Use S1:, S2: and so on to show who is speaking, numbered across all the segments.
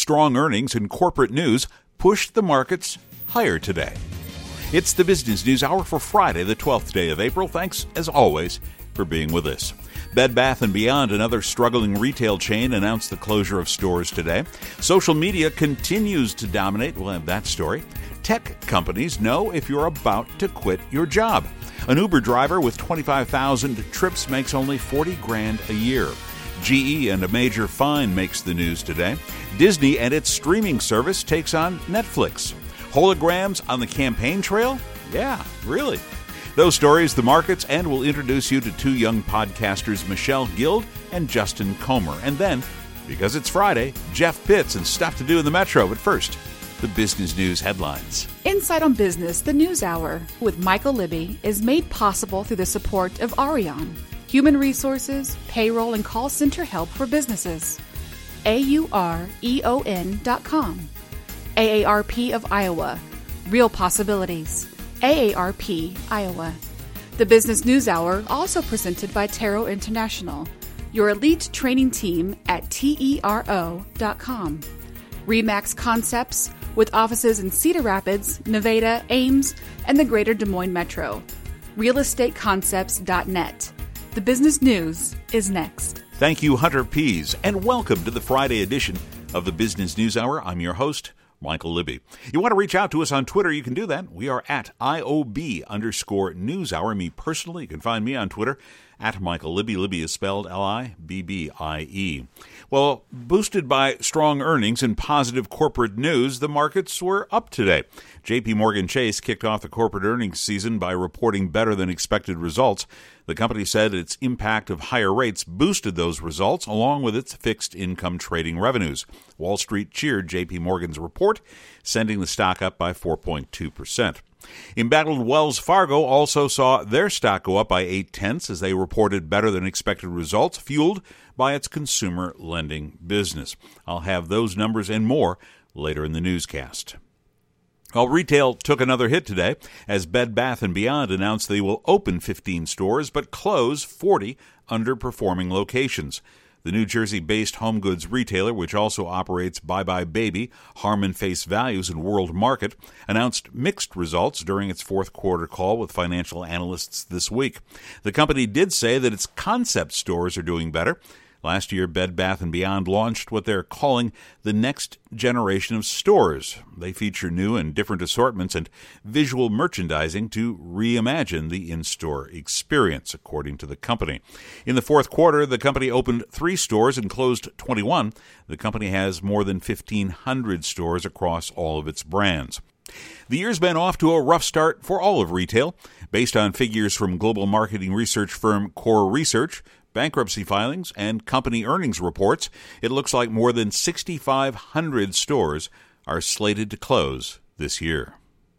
S1: strong earnings and corporate news pushed the markets higher today. It's the Business News Hour for Friday, the 12th day of April. Thanks, as always, for being with us. Bed Bath & Beyond, another struggling retail chain, announced the closure of stores today. Social media continues to dominate. We'll have that story. Tech companies know if you're about to quit your job. An Uber driver with 25,000 trips makes only $40,000 a year. GE and a major fine makes the news today. Disney and its streaming service takes on Netflix. Holograms on the campaign trail? Yeah, really. Those stories, the markets, and we'll introduce you to two young podcasters, Michelle Guild and Justin Comer. And then, because it's Friday, Jeff Pitts and stuff to do in the Metro. But first, the business news headlines.
S2: Insight on Business, the News Hour, with Michael Libby, is made possible through the support of Arion, human resources, payroll, and call center help for businesses. AUREON.com. AARP of Iowa. Real Possibilities. AARP, Iowa. The Business News Hour, also presented by Taro International, your elite training team at TERO.com. RE/MAX Concepts, with offices in Cedar Rapids, Nevada, Ames, and the greater Des Moines Metro. realestateconcepts.net. The business news is next.
S1: Thank you, Hunter Pease, and welcome to the Friday edition of the Business News Hour. I'm your host, Michael Libby. You want to reach out to us on Twitter, you can do that. We are at IOB_NewsHour. Me personally, you can find me on Twitter at Michael Libby. Libby is spelled Libbyie. Well, boosted by strong earnings and positive corporate news, the markets were up today. J.P. Morgan Chase kicked off the corporate earnings season by reporting better than expected results. The company said its impact of higher rates boosted those results, along with its fixed income trading revenues. Wall Street cheered J.P. Morgan's report, sending the stock up by 4.2%. Embattled Wells Fargo also saw their stock go up by 0.8 as they reported better than expected results, fueled by its consumer lending business. I'll have those numbers and more later in the newscast. Well, retail took another hit today as Bed Bath & Beyond announced they will open 15 stores but close 40 underperforming locations. The New Jersey-based home goods retailer, which also operates Bye Bye Baby, Harmon Face Values, and World Market, announced mixed results during its fourth quarter call with financial analysts this week. The company did say that its concept stores are doing better. Last year, Bed Bath & Beyond launched what they're calling the next generation of stores. They feature new and different assortments and visual merchandising to reimagine the in-store experience, according to the company. In the fourth quarter, the company opened 3 stores and closed 21. The company has more than 1,500 stores across all of its brands. The year's been off to a rough start for all of retail. Based on figures from global marketing research firm Core Research, bankruptcy filings, and company earnings reports, it looks like more than 6,500 stores are slated to close this year.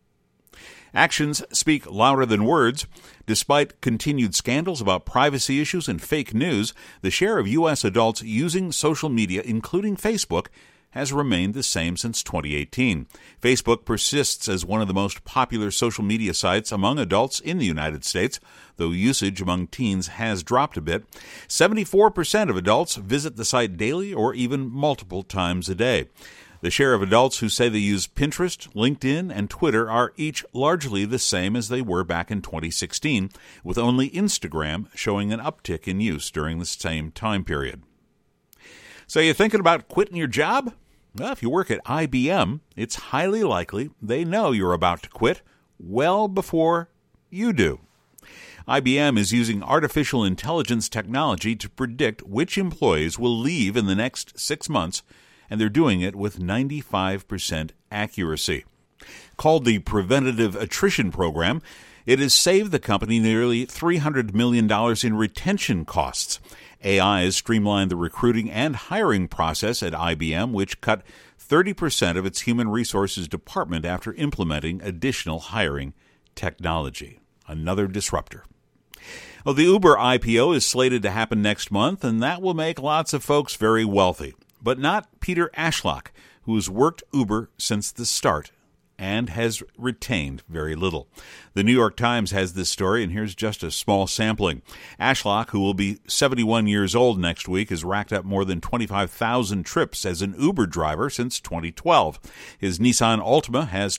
S1: Actions speak louder than words. Despite continued scandals about privacy issues and fake news, the share of U.S. adults using social media, including Facebook, has remained the same since 2018. Facebook persists as one of the most popular social media sites among adults in the United States, though usage among teens has dropped a bit. 74% of adults visit the site daily or even multiple times a day. The share of adults who say they use Pinterest, LinkedIn, and Twitter are each largely the same as they were back in 2016, with only Instagram showing an uptick in use during the same time period. So you thinking about quitting your job? Well, if you work at IBM, it's highly likely they know you're about to quit well before you do. IBM is using artificial intelligence technology to predict which employees will leave in the next 6 months, and they're doing it with 95% accuracy. Called the Preventative Attrition Program, it has saved the company nearly $300 million in retention costs. AI has streamlined the recruiting and hiring process at IBM, which cut 30% of its human resources department after implementing additional hiring technology. Another disruptor. Well, the Uber IPO is slated to happen next month, and that will make lots of folks very wealthy. But not Peter Ashlock, who has worked Uber since the start and has retained very little. The New York Times has this story, and here's just a small sampling. Ashlock, who will be 71 years old next week, has racked up more than 25,000 trips as an Uber driver since 2012. His Nissan Altima has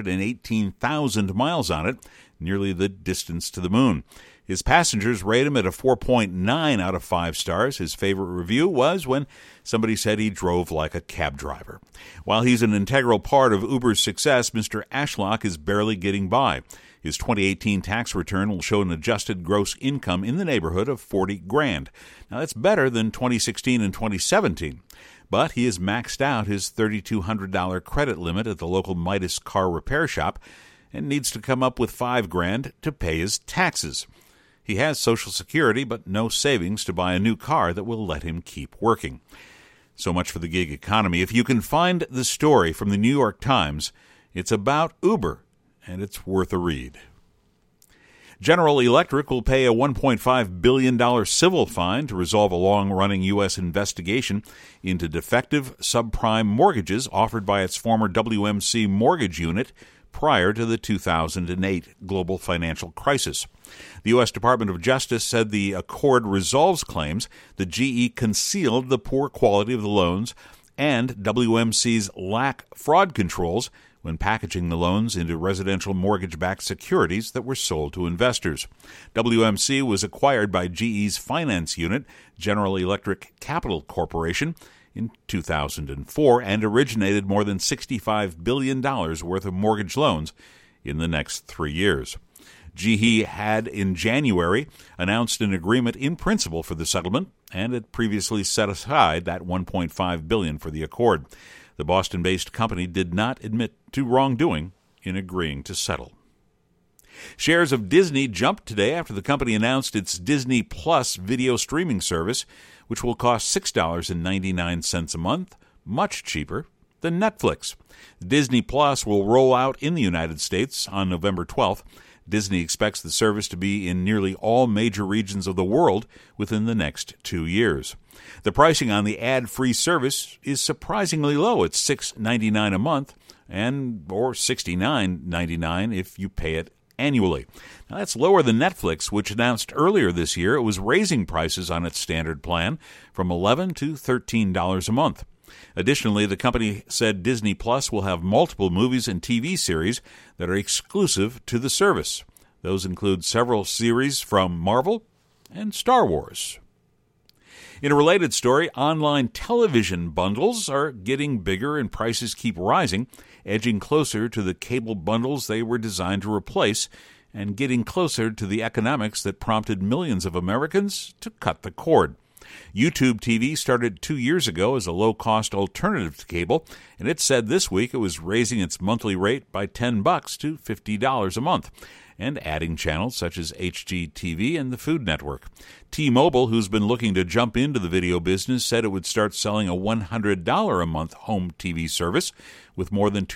S1: 218,000 miles on it, nearly the distance to the moon. His passengers rate him at a 4.9 out of 5 stars. His favorite review was when somebody said he drove like a cab driver. While he's an integral part of Uber's success, Mr. Ashlock is barely getting by. His 2018 tax return will show an adjusted gross income in the neighborhood of $40,000. Now, that's better than 2016 and 2017. But he has maxed out his $3,200 credit limit at the local Midas car repair shop and needs to come up with $5,000 to pay his taxes. He has Social Security, but no savings to buy a new car that will let him keep working. So much for the gig economy. If you can find the story from the New York Times, it's about Uber, and it's worth a read. General Electric will pay a $1.5 billion civil fine to resolve a long-running U.S. investigation into defective subprime mortgages offered by its former WMC mortgage unit prior to the 2008 global financial crisis. The U.S. Department of Justice said the accord resolves claims that GE concealed the poor quality of the loans and WMC's lack fraud controls when packaging the loans into residential mortgage-backed securities that were sold to investors. WMC was acquired by GE's finance unit, General Electric Capital Corporation, in 2004 and originated more than $65 billion worth of mortgage loans in the next 3 years. GE had in January announced an agreement in principle for the settlement and had previously set aside that $1.5 billion for the accord. The Boston-based company did not admit to wrongdoing in agreeing to settle. Shares of Disney jumped today after the company announced its Disney Plus video streaming service, which will cost $6.99 a month, much cheaper than Netflix. Disney Plus will roll out in the United States on November 12th. Disney expects the service to be in nearly all major regions of the world within the next 2 years. The pricing on the ad-free service is surprisingly low at $6.99 a month or $69.99 if you pay it annually. Now, that's lower than Netflix, which announced earlier this year it was raising prices on its standard plan from $11 to $13 a month. Additionally, the company said Disney Plus will have multiple movies and TV series that are exclusive to the service. Those include several series from Marvel and Star Wars. In a related story, online television bundles are getting bigger and prices keep rising, edging closer to the cable bundles they were designed to replace and getting closer to the economics that prompted millions of Americans to cut the cord. YouTube TV started 2 years ago as a low-cost alternative to cable, and it said this week it was raising its monthly rate by $10 to $50 a month, and adding channels such as HGTV and the Food Network. T-Mobile, who's been looking to jump into the video business, said it would start selling a $100 a month home TV service with more than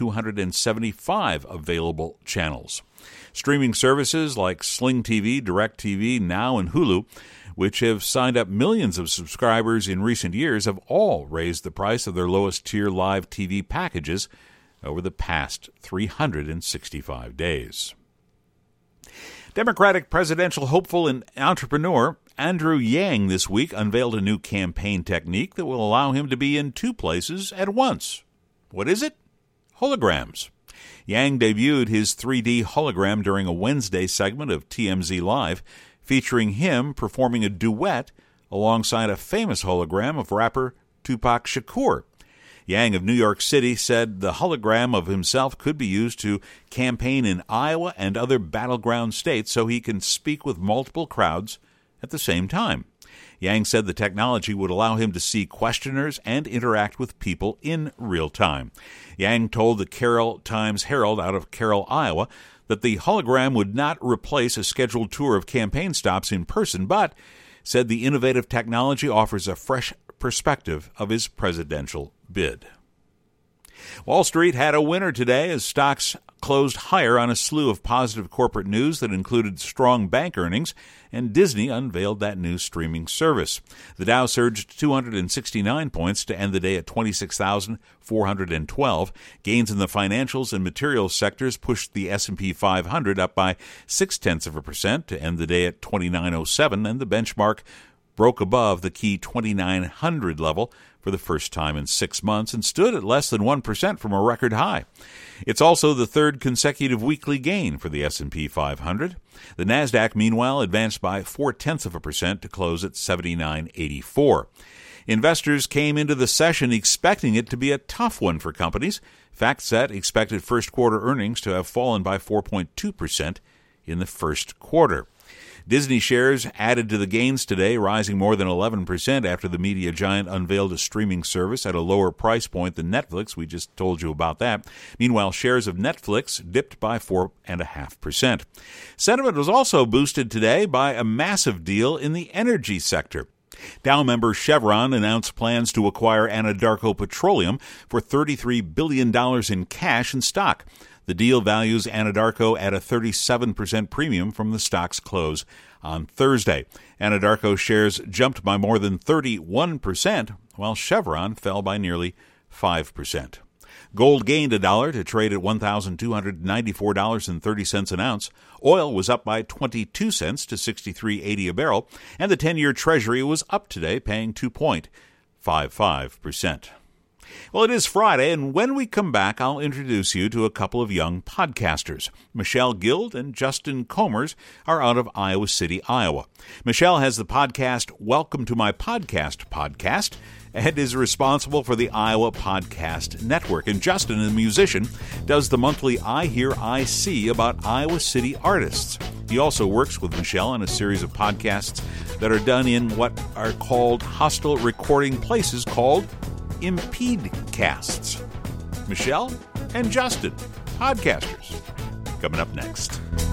S1: 275 available channels. Streaming services like Sling TV, DirecTV, Now, and Hulu, which have signed up millions of subscribers in recent years, have all raised the price of their lowest-tier live TV packages over the past 365 days. Democratic presidential hopeful and entrepreneur Andrew Yang this week unveiled a new campaign technique that will allow him to be in 2 places at once. What is it? Holograms. Yang debuted his 3D hologram during a Wednesday segment of TMZ Live, featuring him performing a duet alongside a famous hologram of rapper Tupac Shakur. Yang of New York City said the hologram of himself could be used to campaign in Iowa and other battleground states so he can speak with multiple crowds at the same time. Yang said the technology would allow him to see questioners and interact with people in real time. Yang told the Carroll Times-Herald out of Carroll, Iowa, that the hologram would not replace a scheduled tour of campaign stops in person, but said the innovative technology offers a fresh perspective of his presidential bid. Wall Street had a winner today as stocks closed higher on a slew of positive corporate news that included strong bank earnings, and Disney unveiled that new streaming service. The Dow surged 269 points to end the day at 26,412. Gains in the financials and materials sectors pushed the S&P 500 up by 0.6% to end the day at 2907, and the benchmark broke above the key 2,900 level for the first time in 6 months and stood at less than 1% from a record high. It's also the third consecutive weekly gain for the S&P 500. The Nasdaq, meanwhile, advanced by 0.4% to close at 7984. Investors came into the session expecting it to be a tough one for companies. FactSet expected first quarter earnings to have fallen by 4.2% in the first quarter. Disney shares added to the gains today, rising more than 11% after the media giant unveiled a streaming service at a lower price point than Netflix. We just told you about that. Meanwhile, shares of Netflix dipped by 4.5%. Sentiment was also boosted today by a massive deal in the energy sector. Dow member Chevron announced plans to acquire Anadarko Petroleum for $33 billion in cash and stock. The deal values Anadarko at a 37% premium from the stock's close on Thursday. Anadarko shares jumped by more than 31%, while Chevron fell by nearly 5%. Gold gained $1 to trade at $1,294.30 an ounce. Oil was up by 22 cents to $63.80 a barrel, and the 10-year Treasury was up today, paying 2.55%. Well, it is Friday, and when we come back, I'll introduce you to a couple of young podcasters. Michelle Guild and Justin Comers are out of Iowa City, Iowa. Michelle has the podcast Welcome to My podcast, and is responsible for the Iowa Podcast Network. And Justin, a musician, does the monthly I Hear, I See about Iowa City artists. He also works with Michelle on a series of podcasts that are done in what are called hostile recording places called Impedecasts. Michelle and Justin, podcasters, coming up next.